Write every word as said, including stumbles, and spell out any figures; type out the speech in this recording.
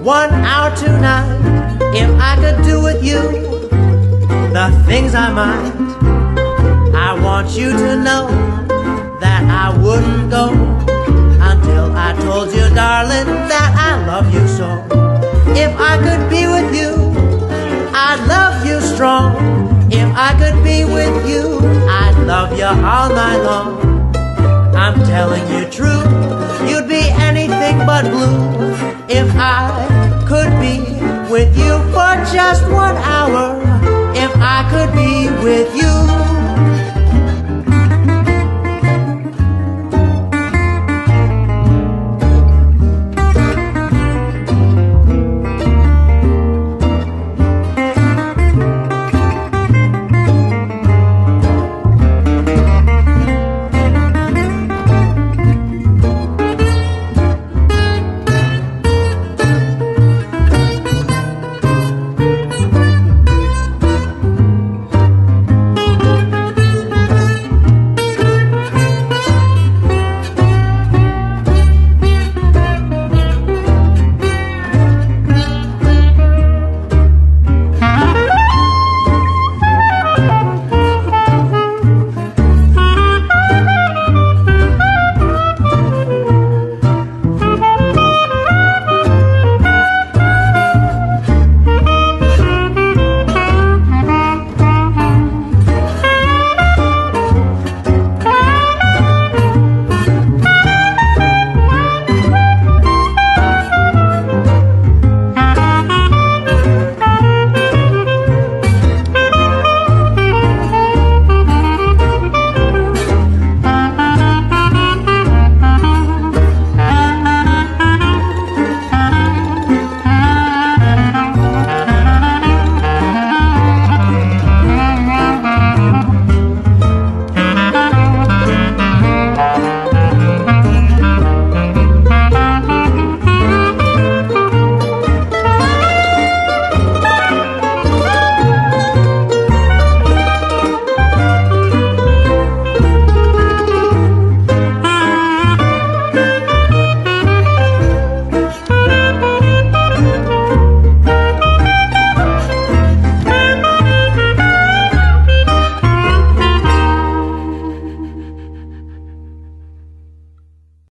one hour tonight. If I could do with you the things I might, I want you to know that I wouldn't go until I told you, darling, that I love you so. If I could be with you, I'd love you strong. If I could be with you, I'd love you all night long. I'm telling you true, you'd be anything but blue if I could be with you for just one hour.